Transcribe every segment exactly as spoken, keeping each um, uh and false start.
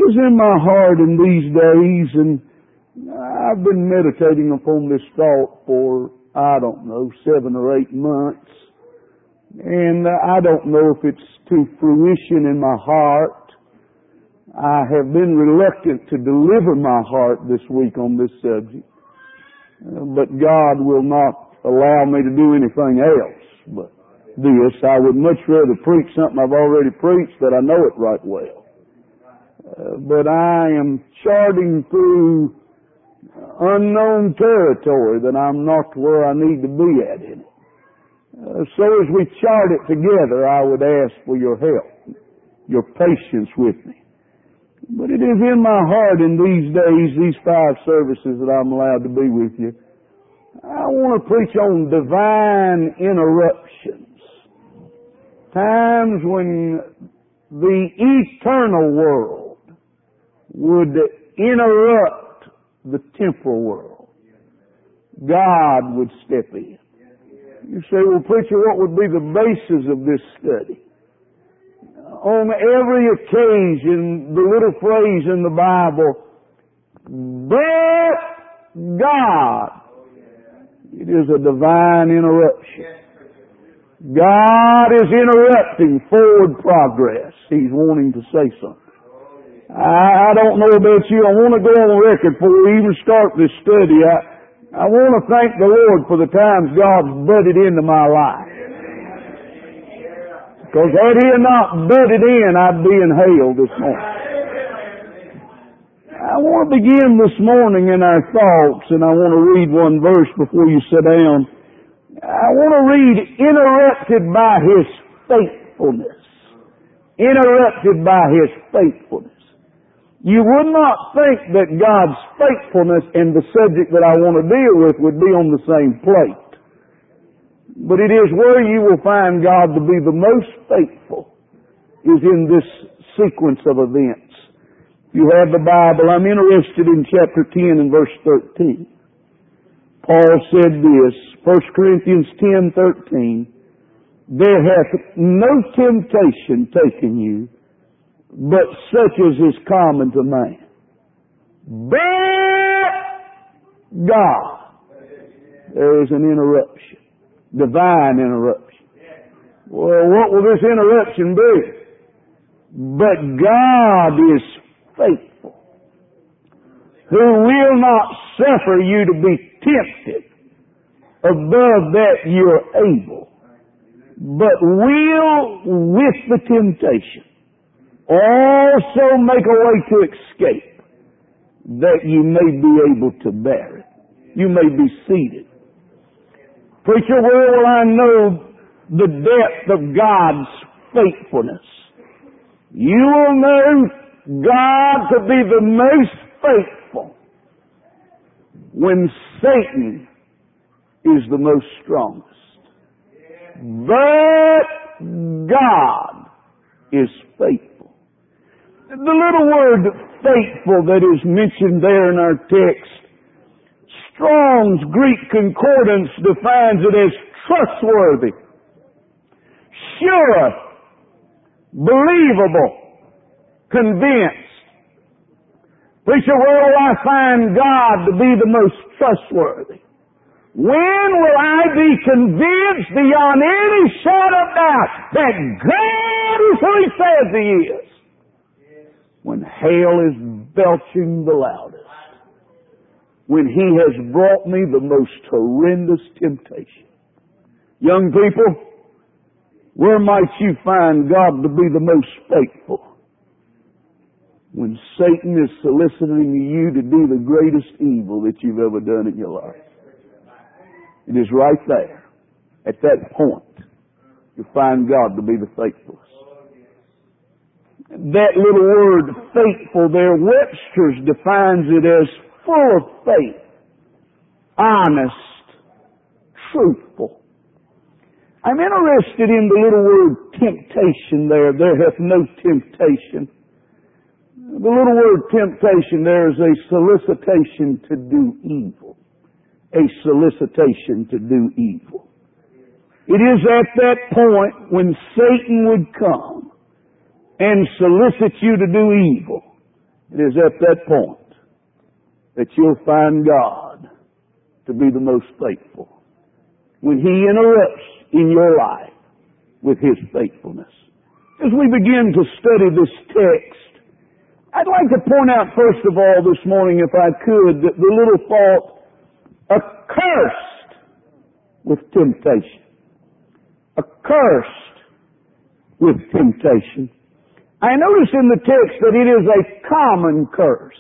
was in my heart in these days, and I've been meditating upon this thought for, I don't know, seven or eight months. And I don't know if it's to fruition in my heart. I have been reluctant to deliver my heart this week on this subject. Uh, but God will not allow me to do anything else but this. I would much rather preach something I've already preached that I know it right well. Uh, but I am charting through unknown territory that I'm not where I need to be at in it. Uh, so as we chart it together, I would ask for your help, your patience with me. But it is in my heart in these days, these five services that I'm allowed to be with you, I want to preach on divine interruptions. Times when the eternal world would interrupt the temporal world. God would step in. You say, well, preacher, what would be the basis of this study? On every occasion, the little phrase in the Bible, but God, it is a divine interruption. God is interrupting forward progress. He's wanting to say something. I don't know about you. I want to go on record before we even start this study. I, I want to thank the Lord for the times God's butted into my life. Because had He not butted in, I'd be in hell this morning. I want to begin this morning in our thoughts, and I want to read one verse before you sit down. I want to read, interrupted by His faithfulness. Interrupted by His faithfulness. You would not think that God's faithfulness and the subject that I want to deal with would be on the same plate. But it is where you will find God to be the most faithful, is in this sequence of events. If you have the Bible, I'm interested in chapter ten and verse thirteen. Paul said this, First Corinthians ten thirteen, there hath no temptation taken you, but such as is common to man. But God, there is an interruption. Divine interruption. Well, what will this interruption be? But God is faithful, who will not suffer you to be tempted above that you're able, but will with the temptation also make a way to escape, that you may be able to bear it. You may be seated. Preacher, where will I know the depth of God's faithfulness? You will know God to be the most faithful when Satan is the most strongest. But God is faithful. The little word faithful that is mentioned there in our text, Strong's Greek Concordance defines it as trustworthy, sure, believable, convinced. Preacher, where will I find God to be the most trustworthy? When will I be convinced beyond any shadow of doubt that God is who He says He is? When hell is belching the loudest. When He has brought me the most horrendous temptation. Young people, where might you find God to be the most faithful? When Satan is soliciting you to do the greatest evil that you've ever done in your life. It is right there, at that point, you find God to be the faithfulest. That little word, faithful there, Webster's defines it as full of faith, honest, truthful. I'm interested in the little word temptation there. There hath no temptation. The little word temptation there is a solicitation to do evil. A solicitation to do evil. It is at that point when Satan would come and solicit you to do evil It is at that point that you'll find God to be the most faithful. When He interrupts in your life with His faithfulness. As we begin to study this text, I'd like to point out first of all this morning, if I could, that the little thought, accursed with temptation. Accursed with temptation. I notice in the text that it is a common curse.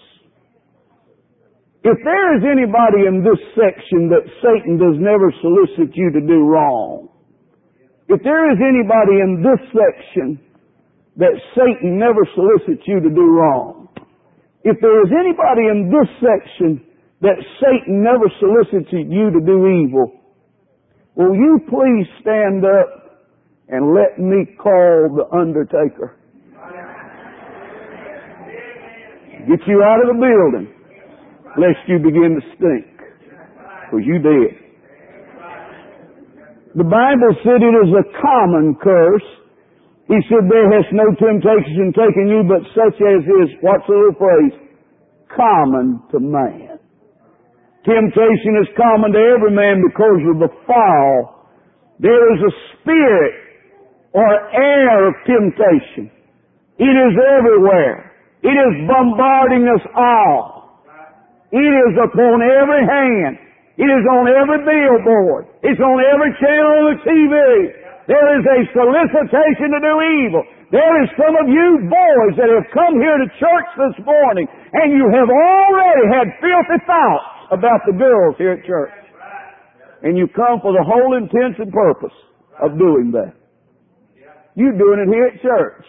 If there is anybody in this section that Satan does never solicit you to do wrong, if there is anybody in this section that Satan never solicits you to do wrong, if there is anybody in this section that Satan never solicits you to do evil, will you please stand up and let me call the undertaker? Get you out of the building, lest you begin to stink, because you did. The Bible said it is a common curse. He said, there has no temptation taken you but such as is, what's the little phrase? Common to man. Temptation is common to every man because of the fall. There is a spirit or air of temptation. It is everywhere. It is bombarding us all. It is upon every hand. It is on every billboard. It's on every channel on the T V. There is a solicitation to do evil. There is some of you boys that have come here to church this morning and you have already had filthy thoughts about the girls here at church. And you come for the whole intent and purpose of doing that. You're doing it here at church.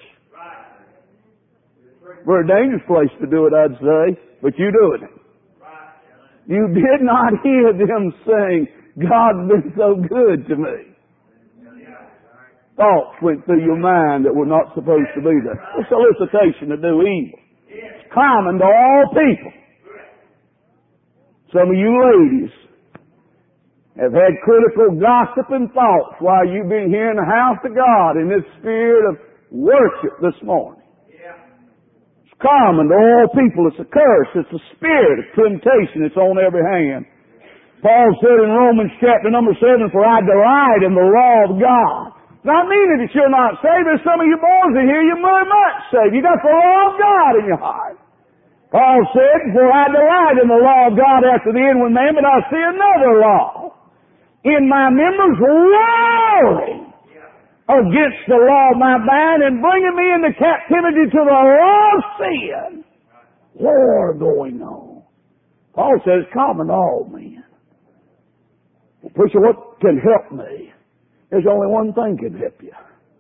Very dangerous place to do it, I'd say, but you're doing it. You did not hear them saying, God's been so good to me. Thoughts went through your mind that were not supposed to be there. A solicitation to do evil. It's common to all people. Some of you ladies have had critical gossiping thoughts while you've been here in the house of God in this spirit of worship this morning. It's common to all people. It's a curse. It's a spirit of temptation. It's on every hand. Paul said in Romans chapter number seven, for I delight in the law of God. Not meaning that you're not saved. There's some of you boys in here, you're very much saved. You got the law of God in your heart. Paul said, for I delight in the law of God after the inward man, but I see another law in my members warring against the law of my mind and bringing me into captivity to the law of sin. War going on. Paul says, common to all men. Well, preacher, what can help me? There's only one thing can help you.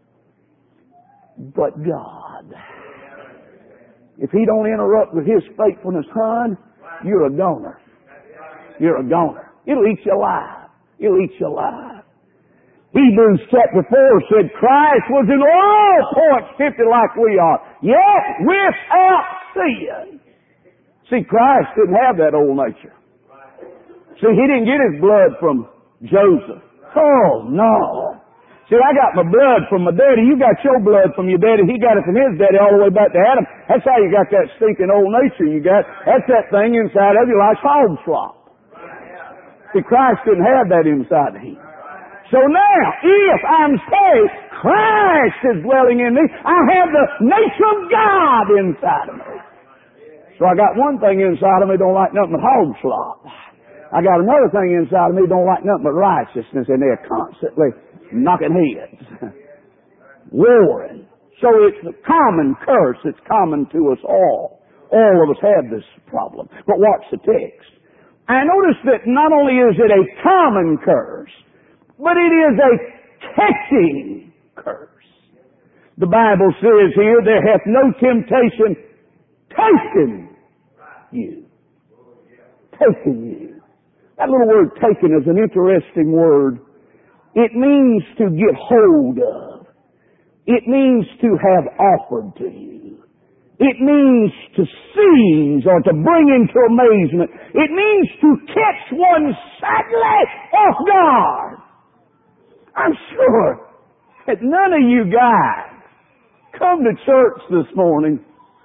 But God. If He don't interrupt with His faithfulness, hon, you're a goner. You're a goner. It'll eat you alive. It'll eat you alive. Hebrews chapter four said Christ was in all points tempted like we are, yet without sin. See, Christ didn't have that old nature. See, He didn't get His blood from Joseph. Oh, no. See, I got my blood from my daddy. You got your blood from your daddy. He got it from his daddy all the way back to Adam. That's how you got that stinking old nature you got. That's that thing inside of you like hog slop. See, Christ didn't have that inside of Him. So now, if I'm saved, Christ is dwelling in me. I have the nature of God inside of me. So I got one thing inside of me don't like nothing but hog slop. I got another thing inside of me don't like nothing but righteousness, and they're constantly knocking heads. Warring. So it's a common curse. It's common to us all. All of us have this problem. But watch the text. I notice that not only is it a common curse, but it is a taking curse. The Bible says here, there hath no temptation taken you. Taken you. That little word taken is an interesting word. It means to get hold of. It means to have offered to you. It means to seize or to bring into amazement. It means to catch one suddenly off guard. I'm sure that none of you guys come to church this morning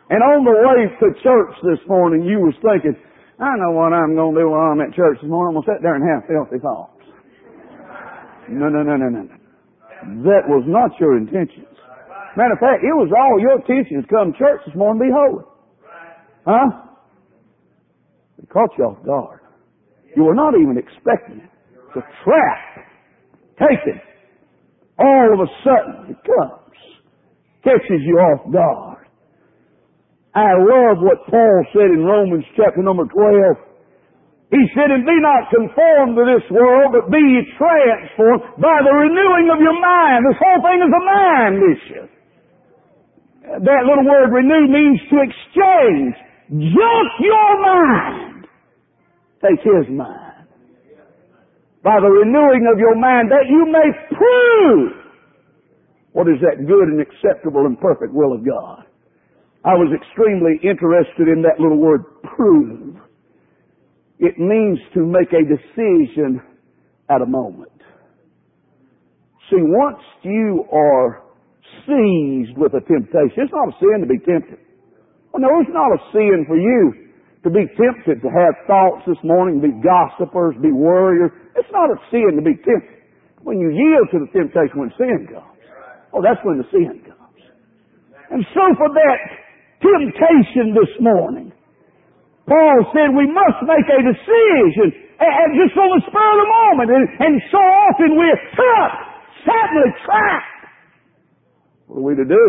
And on the way to church this morning, you was thinking, I know what I'm going to do while I'm at church this morning. I'm going to sit there and have filthy thoughts. No, no, no, no, no, no. That was not your intentions. Matter of fact, it was all your intentions to come to church this morning to be holy. Huh? It caught you off guard. You were not even expecting it. It's a trap. Taken. All of a sudden, it comes. Catches you off guard. I love what Paul said in Romans chapter number twelve. He said, and be not conformed to this world, but be ye transformed by the renewing of your mind. This whole thing is a mind issue. That little word renew means to exchange. Junk your mind. Take his mind. By the renewing of your mind, that you may prove what is that good and acceptable and perfect will of God. I was extremely interested in that little word, prove. It means to make a decision at a moment. See, once you are seized with a temptation, it's not a sin to be tempted. Well, no, it's not a sin for you to be tempted to have thoughts this morning, be gossipers, be worriers. It's not a sin to be tempted. When you yield to the temptation, when sin comes, oh, that's when the sin comes. And so for that temptation this morning, Paul said we must make a decision, and just on the spur of the moment, and, and so often we're trapped, suddenly trapped. What are we to do?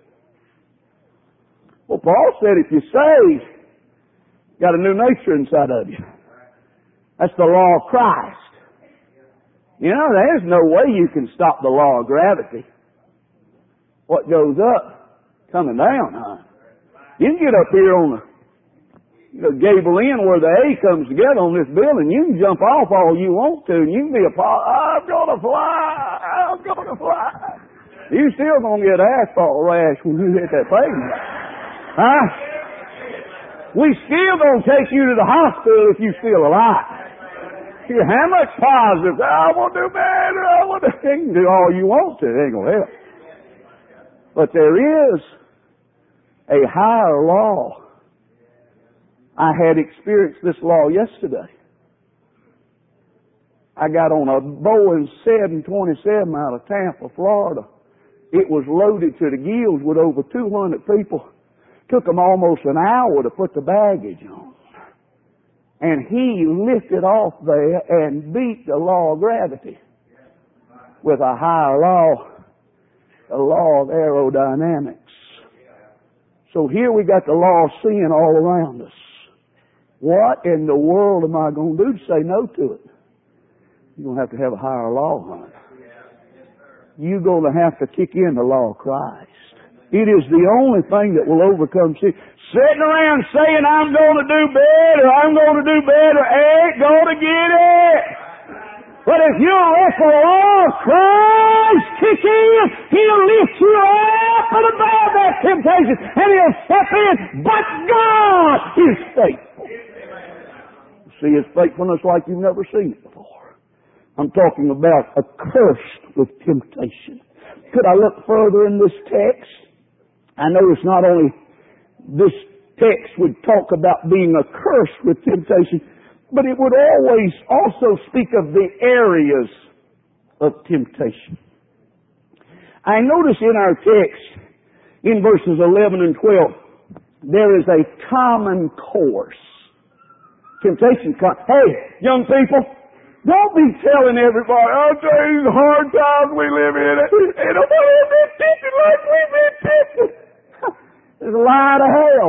Well, Paul said if you're saved, you got a new nature inside of you. That's the law of Christ. You know, there's no way you can stop the law of gravity. What goes up, coming down, huh? You can get up here on the, the gable end where the A comes together on this building. You can jump off all you want to, and you can be a part. I'm gonna fly. I'm gonna fly. You still gonna get asphalt rash when you hit that pavement, huh? We still gonna take you to the hospital if you're still alive. See, how much positive? I want to do better. I want to. You can do all you want to. It ain't gonna help. But there is a higher law. I had experienced this law yesterday. I got on a Boeing seven twenty-seven out of Tampa, Florida. It was loaded to the gills with over two hundred people. Took them almost an hour to put the baggage on. And he lifted off there and beat the law of gravity with a higher law, the law of aerodynamics. So here we got the law of sin all around us. What in the world am I going to do to say no to it? You're going to have to have a higher law, honey. You're going to have to kick in the law of Christ. It is the only thing that will overcome sin. Sitting around saying, I'm going to do better, I'm going to do better, ain't going to get it. But if you'll let the law of Christ kick in, He'll lift you up and above that temptation, and He'll step in. But God is faithful. See His faithfulness like you've never seen it before. I'm talking about accursed with temptation. Could I look further in this text? I notice not only this text would talk about being accursed with temptation, but it would always also speak of the areas of temptation. I notice in our text, in verses eleven and twelve, there is a common course. Temptation comes. Hey, young people, don't be telling everybody, I'll tell you the hard times we live in, and nobody will be tempted like we've been tempted. There's a lie to hell.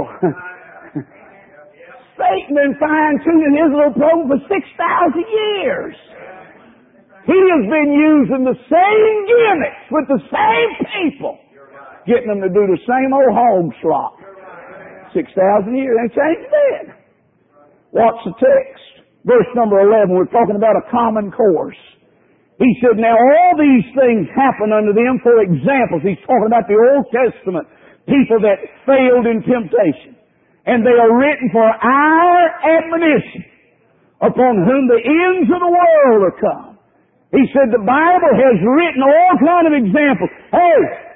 Satan been fine-tuning his little program for six thousand years. He has been using the same gimmicks with the same people, getting them to do the same old home slop. six thousand years, ain't changed a bit. Watch the text. Verse number eleven, we're talking about a common course. He said, now all these things happen unto them for examples. He's talking about the Old Testament people that failed in temptation. And they are written for our admonition, upon whom the ends of the world are come. He said the Bible has written all kind of examples. Hey,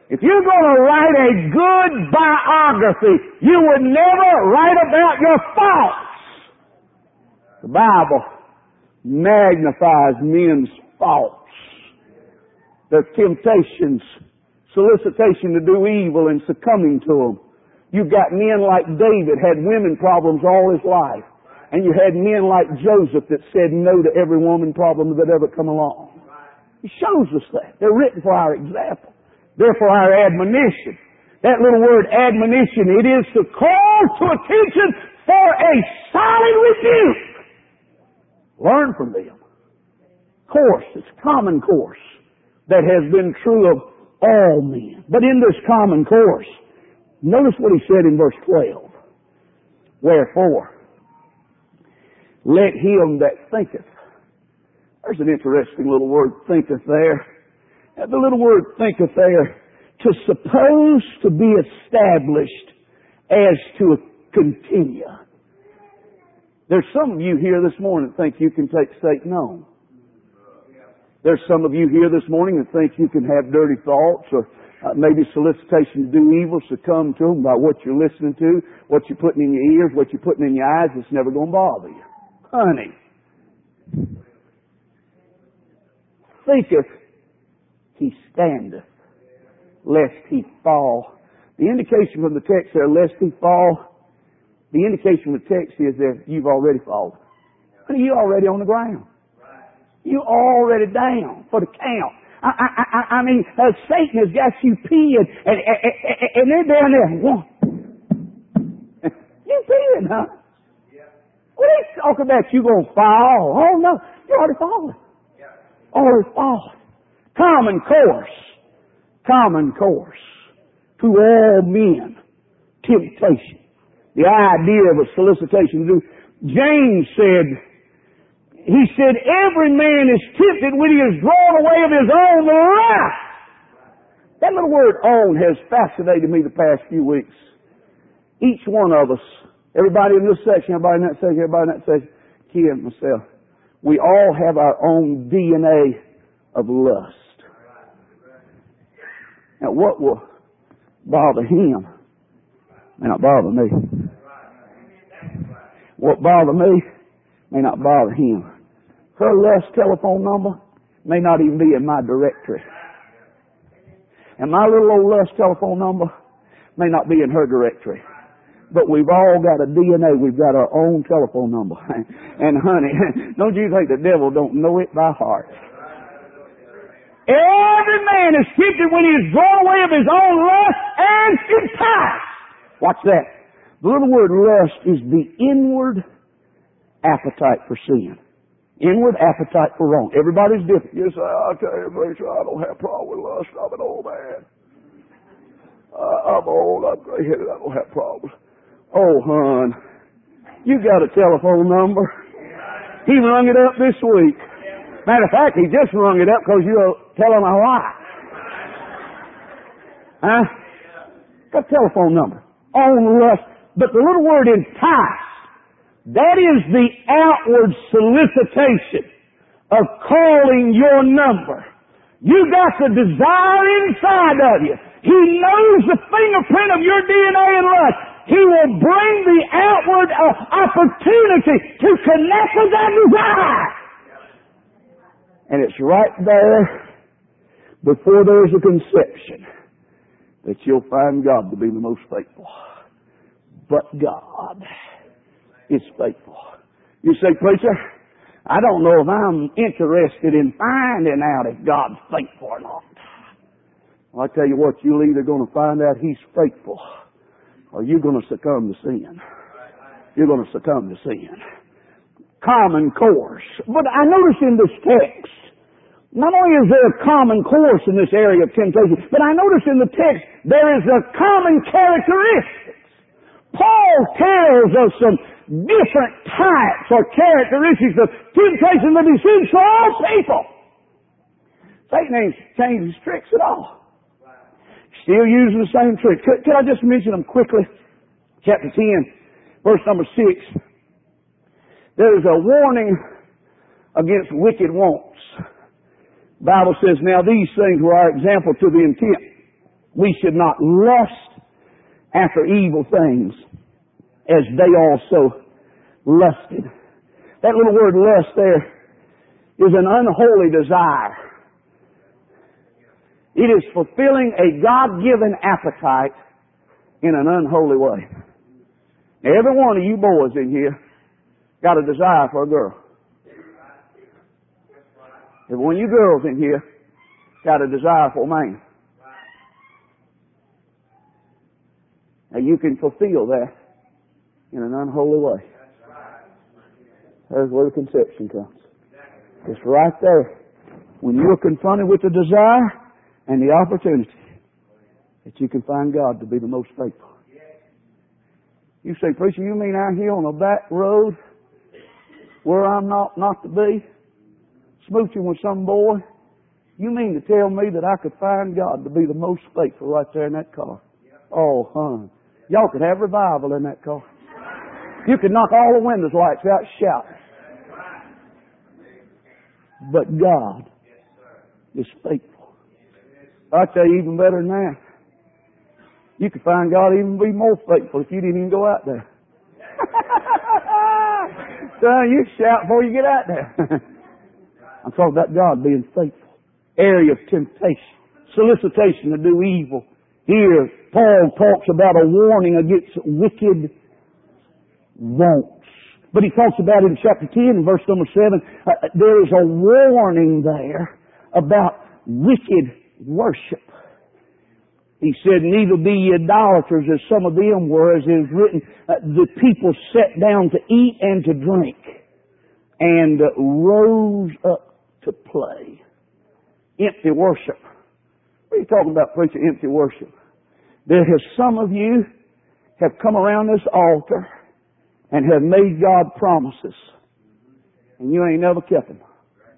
If you're going to write a good biography, you would never write about your faults. The Bible magnifies men's faults, their temptations, solicitation to do evil and succumbing to them. You've got men like David, had women problems all his life. And you had men like Joseph that said no to every woman problem that ever come along. He shows us that. They're written for our example. They're for our admonition. That little word admonition, it is to call to attention for a solid rebuke. Learn from them. Course, it's common course that has been true of all men. But in this common course, notice what he said in verse twelve. Wherefore, let him that thinketh. There's an interesting little word, thinketh, there. The little word thinketh there, to suppose to be established as to continue. There's some of you here this morning that think you can take Satan on. There's some of you here this morning that think you can have dirty thoughts or uh, maybe solicitation to do evil, succumb to them by what you're listening to, what you're putting in your ears, what you're putting in your eyes. It's never going to bother you. Honey, thinketh he standeth, lest he fall. The indication from the text there, lest he fall, the indication from the text is that you've already fallen. Honey, you're already on the ground. You're already down for the count. I, I, I, I mean, uh, Satan has got you peeing, and, and, and, and they're down there. One. You peeing, huh? What are they talking about? You gonna fall? Oh no, you're already fallen. Already fallen. Common course. Common course. To all men. Temptation. The idea of a solicitation to do. James said, he said, every man is tempted when he is drawn away of his own lust. That little word own has fascinated me the past few weeks. Each one of us, everybody in this section, everybody in that section, everybody in that section, Ken, myself, we all have our own D N A of lust. Now what will bother him may not bother me. What bothers me may not bother him. Her lust telephone number may not even be in my directory. And my little old lust telephone number may not be in her directory. But we've all got a D N A. We've got our own telephone number. And honey, don't you think the devil don't know it by heart? Every man is tempted when he is drawn away of his own lust and enticed. Watch that. The little word lust is the inward appetite for sin. Inward appetite for wrong. Everybody's different. You say, I tell you, preacher, I don't have a problem with lust. I'm an old man. Uh, I'm old. I'm gray-headed. I don't have problems. Oh, hon, you got a telephone number. He rung it up this week. Matter of fact, he just rung it up because you're telling a lie. Huh? Got a telephone number. On lust. But the little word entice, that is the outward solicitation of calling your number. You got the desire inside of you. He knows the fingerprint of your D N A and lust. He will bring the outward uh, opportunity to connect with that desire. And it's right there before there's a conception that you'll find God to be the most faithful. But God is faithful. You say, preacher, I don't know if I'm interested in finding out if God's faithful or not. Well, I tell you what, you're either going to find out He's faithful or you're going to succumb to sin. You're going to succumb to sin. Common course. But I notice in this text, not only is there a common course in this area of temptation, but I notice in the text there is a common characteristic. Paul tells us some different types or characteristics of temptation that he sees for all people. Satan ain't changed his tricks at all. Still using the same tricks. Could, could I just mention them quickly? Chapter ten, verse number six. There's a warning against wicked wants. The Bible says, now these things were our example to the intent We should not lust after evil things as they also lusted. That little word lust there is an unholy desire. It is fulfilling a God-given appetite in an unholy way. Now, every one of you boys in here got a desire for a girl. Every one of you girls in here got a desire for a man. Now, you can fulfill that in an unholy way. There's where the conception comes. It's right there. When you're confronted with the desire and the opportunity that you can find God to be the most faithful. You say, preacher, you mean out here on a back road where I'm not not to be, smooching with some boy? You mean to tell me that I could find God to be the most faithful right there in that car? Oh, hon. Y'all could have revival in that car. You could knock all the windows lights out, shout. But God is faithful. I'll tell you even better than that. You could find God even be more faithful if you didn't even go out there. Son, you shout before you get out there. I'm talking about God being faithful. Area of temptation, solicitation to do evil. Here, Paul talks about a warning against wicked wants. But he talks about it in chapter ten, verse number seven. Uh, there is a warning there about wicked worship. He said, neither be ye idolaters as some of them were, as it is written, uh, the people sat down to eat and to drink and uh, rose up to play. Empty worship. What are you talking about, preacher? Empty worship. There has some of you have come around this altar and have made God promises, and you ain't never kept them.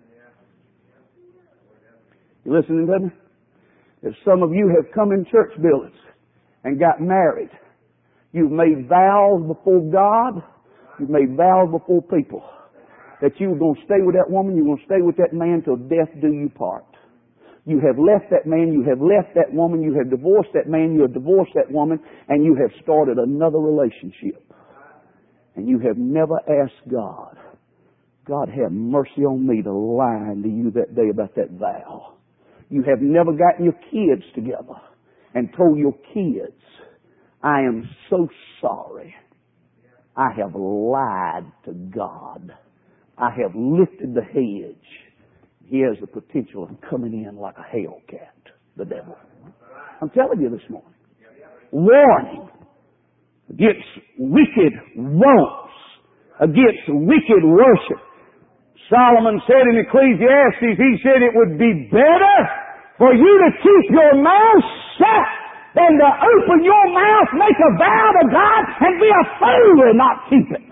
You listening to me? There's some of you have come in church buildings and got married. You've made vows before God. You've made vows before people that you were going to stay with that woman, you're going to stay with that man till death do you part. You have left that man, you have left that woman, you have divorced that man, you have divorced that woman, and you have started another relationship. And you have never asked God, God have mercy on me to lie to you that day about that vow. You have never gotten your kids together and told your kids, I am so sorry. I have lied to God. I have lifted the hedge. He has the potential of coming in like a hellcat, the devil. I'm telling you this morning. Warning against wicked wants, against wicked worship. Solomon said in Ecclesiastes, he said it would be better for you to keep your mouth shut than to open your mouth, make a vow to God, and be a fool and not keep it.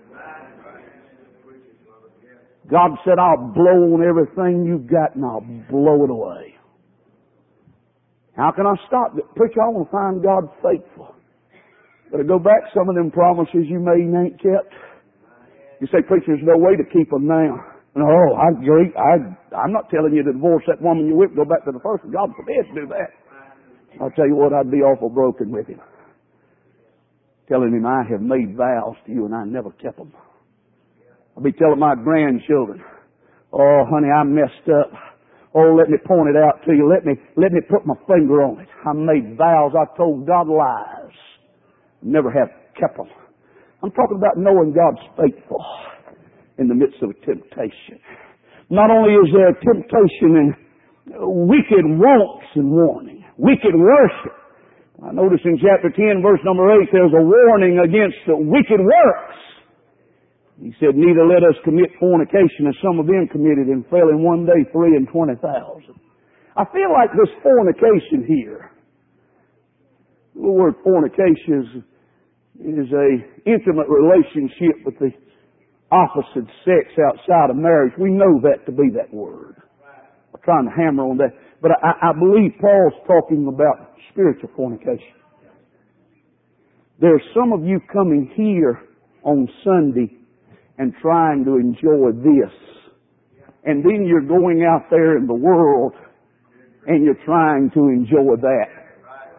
God said, I'll blow on everything you've got and I'll blow it away. How can I stop it? Preacher, I want to find God faithful. But to go back some of them promises you made and ain't kept. You say, preacher, there's no way to keep them now. No, I agree. I, I'm not telling you to divorce that woman you with, go back to the first one. God forbid to do that. I'll tell you what, I'd be awful broken with him. Telling him I have made vows to you and I never kept them. I'll be telling my grandchildren, oh, honey, I messed up. Oh, let me point it out to you. Let me, let me put my finger on it. I made vows. I told God lies. Never have kept them. I'm talking about knowing God's faithful in the midst of a temptation. Not only is there a temptation in wicked wants and warning, wicked worship. I notice in chapter ten, verse number eight, there's a warning against the wicked works. He said, neither let us commit fornication as some of them committed and fell in one day three and twenty thousand. I feel like this fornication here, the word fornication is, is a intimate relationship with the opposite sex outside of marriage. We know that to be that word. I'm trying to hammer on that. But I, I believe Paul's talking about spiritual fornication. There's some of you coming here on Sunday and trying to enjoy this. And then you're going out there in the world and you're trying to enjoy that.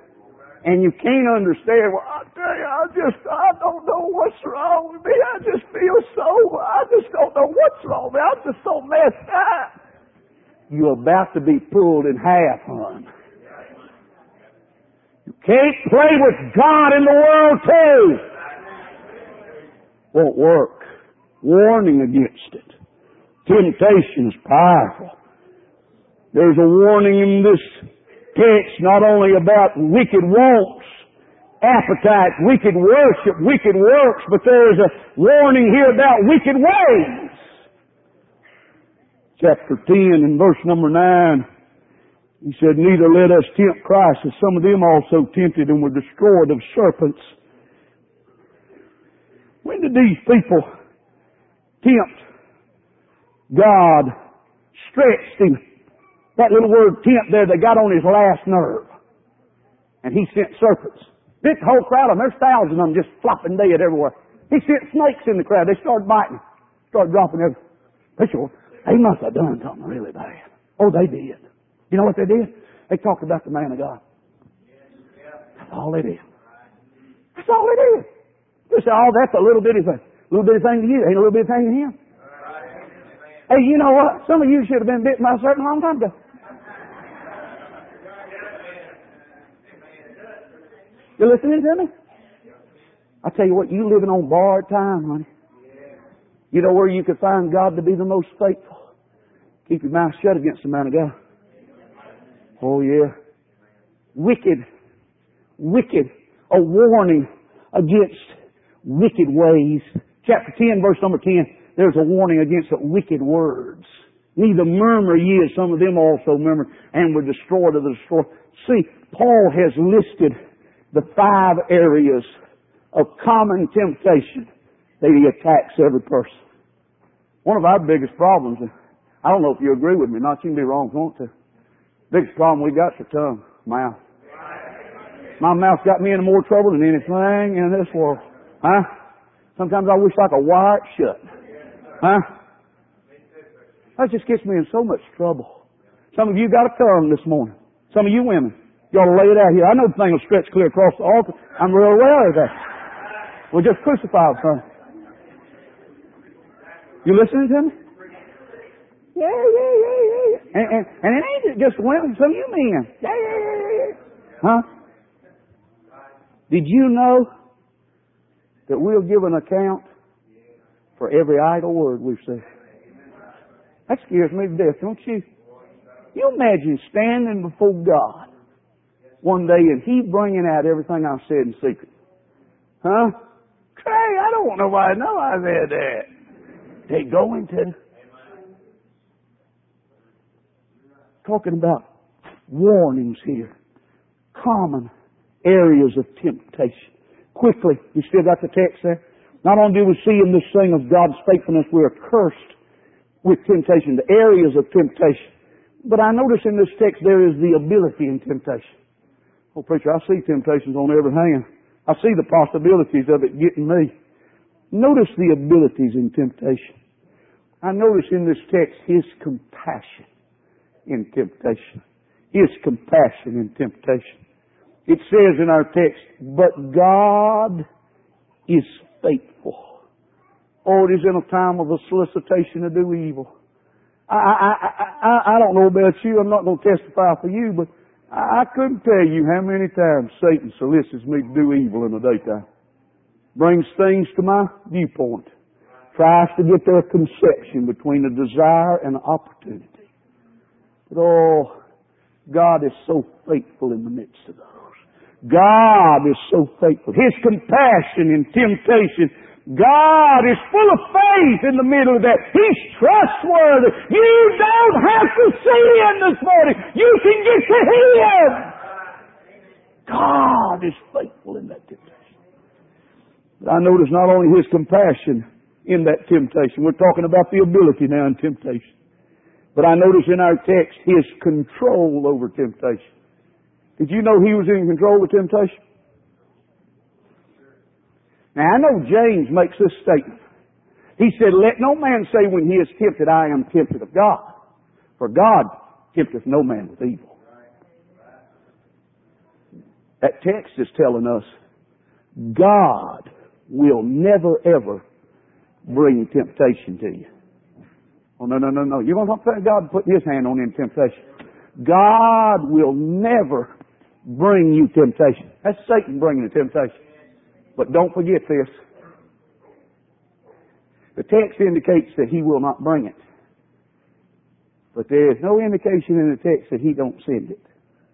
And you can't understand. Well, I tell you, I just, I don't know what's wrong with me. I just feel so, I just don't know what's wrong with me. I'm just so messed up. You're about to be pulled in half, hon. You can't play with God in the world too. Won't work. Warning against it. Temptation is powerful. There's a warning in this text not only about wicked wants, appetites, wicked worship, wicked works, but there's a warning here about wicked ways. Chapter ten and verse number nine, he said, neither let us tempt Christ, as some of them also tempted and were destroyed of serpents. When did these people tempt God? Stretched him. That little word tempt there, they got on his last nerve. And he sent serpents. This whole crowd of them, there's thousands of them just flopping dead everywhere. He sent snakes in the crowd. They started biting. Started dropping everything. They sure, they must have done something really bad. Oh, they did. You know what they did? They talked about the man of God. That's all they did. That's all they did. They said, oh, that's a little bitty thing. A little bitty thing to you. Ain't a little bitty thing to him. Hey, you know what? Some of you should have been bitten by a serpent a long time ago. You listening to me? I tell you what, you living on borrowed time, honey. You know where you could find God to be the most faithful? Keep your mouth shut against the man of God. Oh yeah. Wicked. Wicked. A warning against wicked ways. Chapter ten, verse number ten. There's a warning against wicked words. Neither murmur ye, as some of them also murmured, and were destroyed of the destroyer. See, Paul has listed the five areas of common temptation that he attacks every person. One of our biggest problems, and I don't know if you agree with me, not you can be wrong if you want to. Biggest problem we got is the tongue, mouth. My mouth got me into more trouble than anything in this world. Huh? Sometimes I wish I could wire it shut. Huh? That just gets me in so much trouble. Some of you got a tongue this morning. Some of you women, you ought to lay it out here. I know the thing will stretch clear across the altar. I'm real aware of that. We'll just crucify the thing. You listening to me? Yeah, yeah, yeah, yeah. And, and, and it ain't just women, some of you men. Yeah, yeah, yeah, yeah. Huh? Did you know that we'll give an account for every idle word we've said? That scares me to death, don't you? You imagine standing before God one day and He bringing out everything I've said in secret. Huh? Craig, I don't want nobody to know I said that. They going to. Talking about warnings here. Common areas of temptation. Quickly, you still got the text there? Not only do we see in this thing of God's faithfulness, we are cursed with temptation, the areas of temptation. But I notice in this text there is the ability in temptation. Oh, preacher, I see temptations on every hand. I see the possibilities of it getting me. Notice the abilities in temptation. I notice in this text His compassion in temptation. His compassion in temptation. It says in our text, but God is faithful. Oh, it is in a time of a solicitation to do evil. I, I, I, I, I don't know about you. I'm not going to testify for you, but I, I couldn't tell you how many times Satan solicits me to do evil in the daytime. Brings things to my viewpoint. Tries to get their conception between a desire and an opportunity. But oh, God is so faithful in the midst of those. God is so faithful. His compassion in temptation. God is full of faith in the middle of that. He's trustworthy. You don't have to see Him this morning. You can get to Him. God is faithful in that temptation. But I notice not only His compassion in that temptation. We're talking about the ability now in temptation. But I notice in our text His control over temptation. Did you know He was in control of temptation? Now I know James makes this statement. He said, let no man say when he is tempted, I am tempted of God. For God tempteth no man with evil. That text is telling us God will never ever bring temptation to you. Oh, no, no, no, no. You're going to thank God putting His hand on in temptation. God will never bring you temptation. That's Satan bringing the temptation. But don't forget this. The text indicates that he will not bring it. But there is no indication in the text that he don't send it.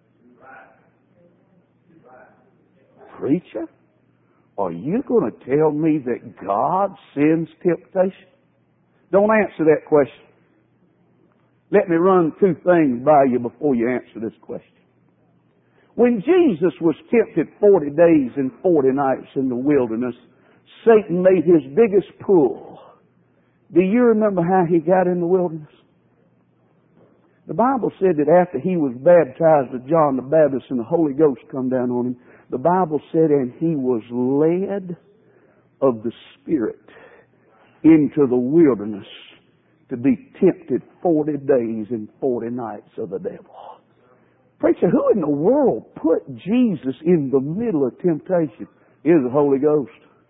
Preacher, are you going to tell me that God sends temptation? Don't answer that question. Let me run two things by you before you answer this question. When Jesus was tempted forty days and forty nights in the wilderness, Satan made his biggest pull. Do you remember how he got in the wilderness? The Bible said that after he was baptized with John the Baptist and the Holy Ghost come down on him, the Bible said, and he was led of the Spirit into the wilderness to be tempted forty days and forty nights of the devil. Preacher, who in the world put Jesus in the middle of temptation? It is the Holy Ghost.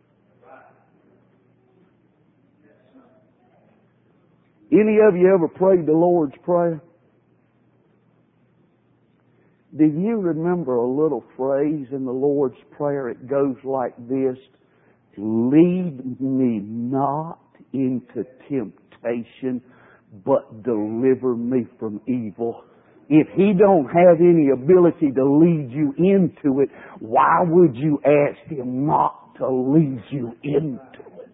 Any of you ever prayed the Lord's Prayer? Do you remember a little phrase in the Lord's Prayer? It goes like this: lead me not into temptation, but deliver me from evil. If He don't have any ability to lead you into it, why would you ask Him not to lead you into it?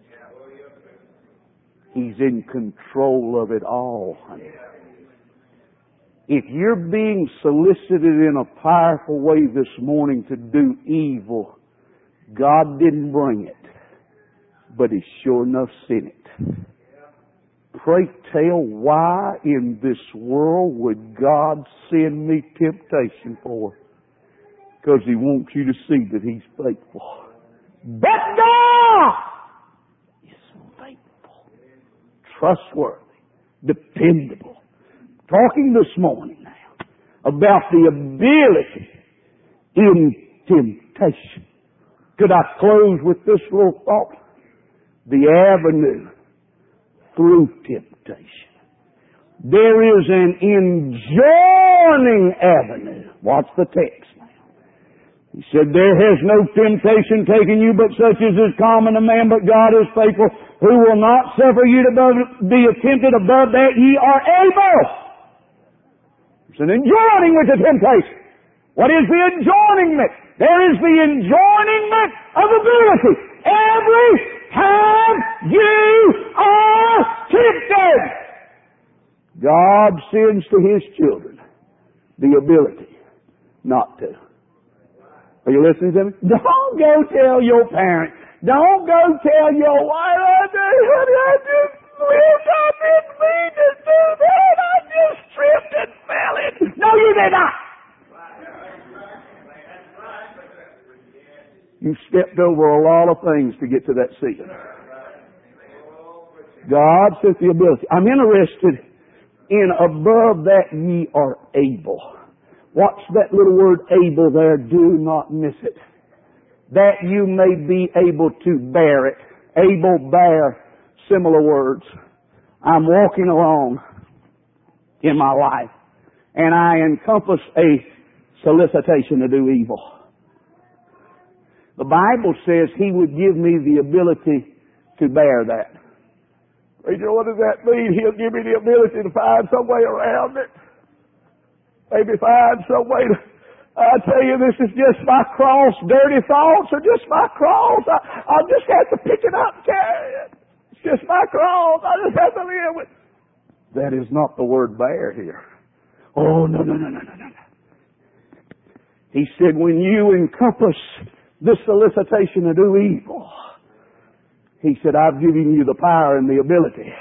He's in control of it all, honey. If you're being solicited in a powerful way this morning to do evil, God didn't bring it, but He sure enough sent it. Pray tell, why in this world would God send me temptation for? Because He wants you to see that He's faithful. But God is faithful, trustworthy, dependable. Talking this morning now about the ability in temptation. Could I close with this little thought? The avenue through temptation. There is an enjoining avenue. Watch the text now. He said, there has no temptation taken you but such as is common to man, but God is faithful, who will not suffer you to be tempted above that ye are able. It's an enjoining with the temptation. What is the enjoinment? There is the enjoinment of ability. Every time you are tempted, God sends to His children the ability not to. Are you listening to me? Don't go tell your parents. Don't go tell your wife, I just slipped. I didn't mean to do that. I just tripped and fell in. No, you did not. You stepped over a lot of things to get to that seat. God sent the ability. I'm interested in above that ye are able. Watch that little word able there. Do not miss it. That you may be able to bear it. Able, bear, similar words. I'm walking along in my life and I encompass a solicitation to do evil. The Bible says He would give me the ability to bear that. Preacher, what does that mean? He'll give me the ability to find some way around it. Maybe find some way to... I tell you, this is just my cross. Dirty thoughts are just my cross. I, I'll just have to pick it up and carry it. It's just my cross. I just have to live with it. That is not the word bear here. Oh, no, no, no, no, no, no. He said, when you encompass this solicitation to do evil, He said, I've given you the power and the ability.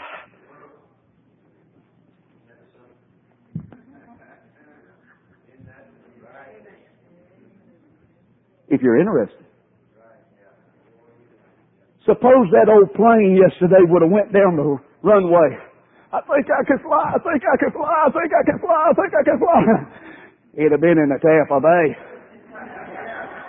If you're interested. Suppose that old plane yesterday would have went down the runway. I think I can fly, I think I can fly, I think I can fly, I think I can fly. It'd have been in the Tampa Bay.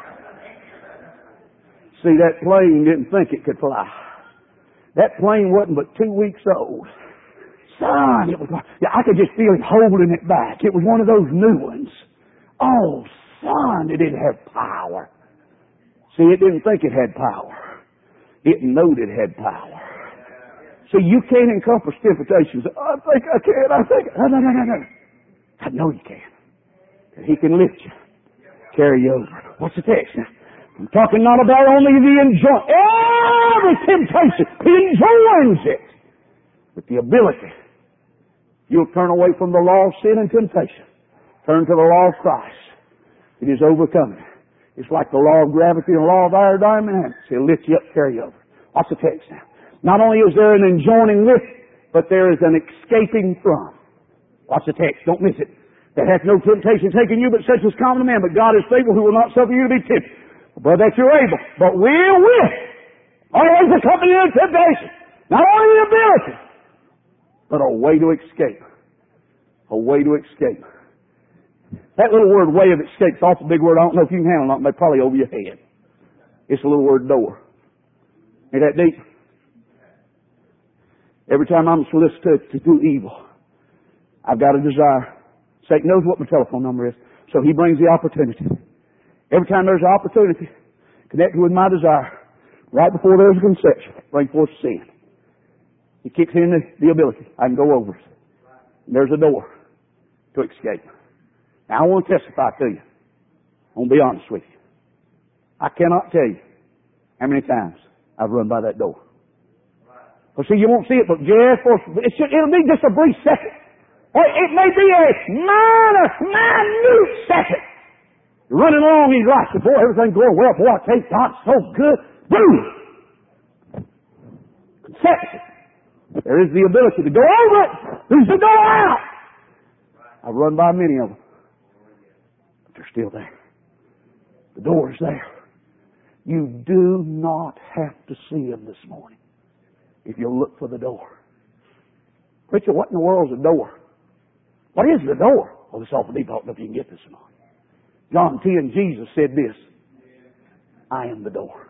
See, that plane didn't think it could fly. That plane wasn't but two weeks old. Son, it was, yeah, I could just feel it holding it back. It was one of those new ones. Oh, son, it didn't have power. See, it didn't think it had power. It knowed it had power. See, you can't encompass temptations. I think I can. I think. No, no, no, no, no. I know you can. And He can lift you, carry you over. What's the text now? I'm talking not about only the enjoy. Every temptation, He enjoins it with the ability. You'll turn away from the law of sin and temptation. Turn to the law of Christ. It is overcoming. It's like the law of gravity and the law of aerodynamics. He'll lift you up, carry you over. What's the text now? Not only is there an enjoining with, but there is an escaping from. Watch the text. Don't miss it. There hath no temptation taken you, but such as common to man. But God is faithful, who will not suffer you to be tempted. But that you're able. But will with. Always accompany the temptation. Not only the ability, but a way to escape. A way to escape. That little word, way of escape, is awful big word. I don't know if you can handle it. But probably over your head. It's a little word, door. Ain't that deep? Every time I'm solicited to do evil, I've got a desire. Satan knows what my telephone number is, so he brings the opportunity. Every time there's an opportunity connected with my desire, right before there's a conception, bring forth sin. He kicks in the, the ability. I can go over it. And there's a door to escape. Now I want to testify to you. I want to be honest with you. I cannot tell you how many times I've run by that door. Well, see, you won't see it, but just for, it should, it'll be just a brief second. Or it may be a minor, minute second. You're running along these lights, boy, everything's going well. Boy, I tell you, God's so good. Boom! Conception. There is the ability to go over it. There's the door out. I've run by many of them. But they're still there. The door is there. You do not have to see them this morning if you'll look for the door. Preacher, what in the world is a door? What is the door? Well, it's awful deep. I don't know if you can get this or not. John ten, Jesus said this. I am the door.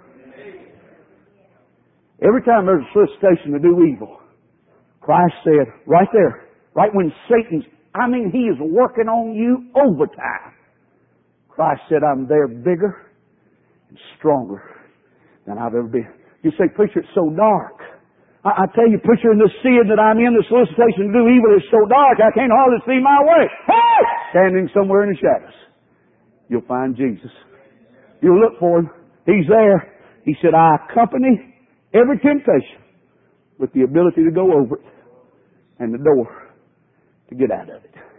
Every time there's a solicitation to do evil, Christ said, right there, right when Satan's, I mean, he is working on you overtime. Christ said, I'm there bigger and stronger than I've ever been. You say, preacher, it's so dark. I, I tell you, preacher, in the sin that I'm in, the solicitation to do evil is so dark, I can't hardly see my way. Hey! Standing somewhere in the shadows, you'll find Jesus. You'll look for Him. He's there. He said, I accompany every temptation with the ability to go over it and the door to get out of it.